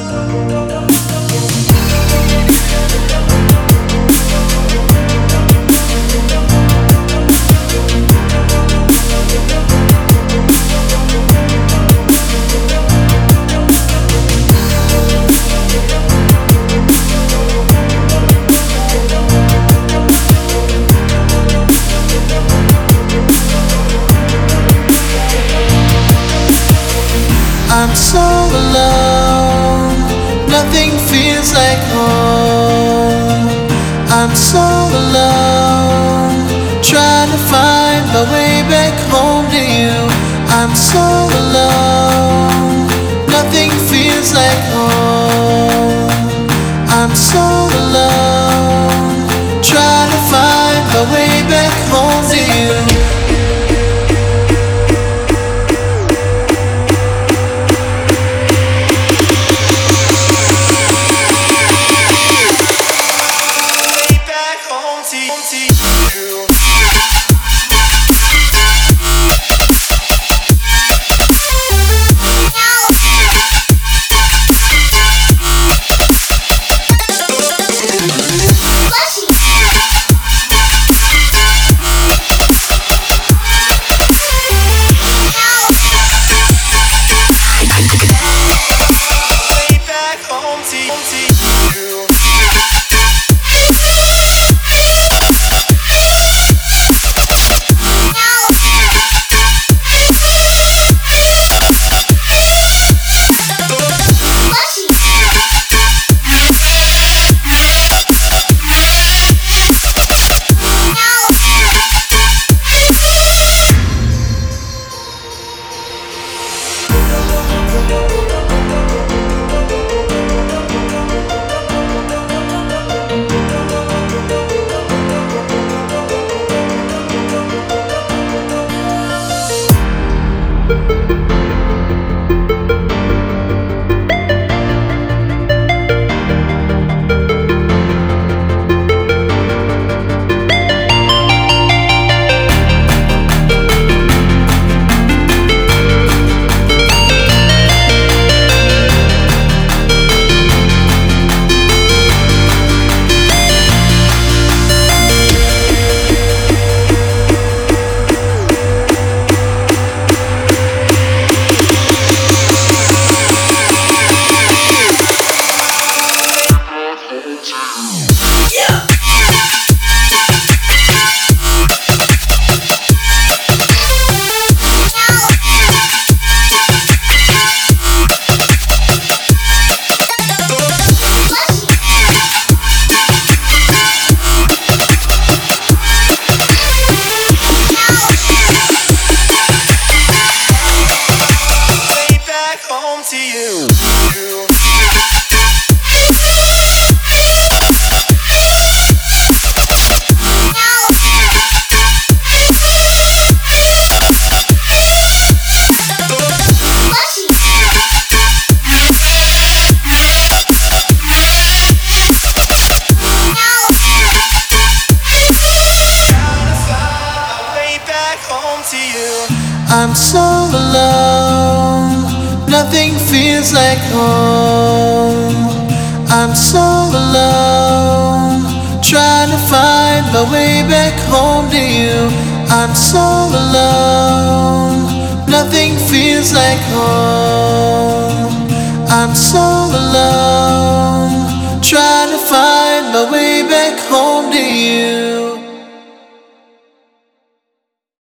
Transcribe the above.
I'm so alone, nothing feels like home. I'm so alone, trying to find my way back home to you. I'm so alone, nothing feels like home. I'm so alone, trying to find my way back home to you. I'm so alone, nothing feels like home. I'm so alone, trying to find my way back home to you. I'm so alone, nothing feels like home. I'm so alone.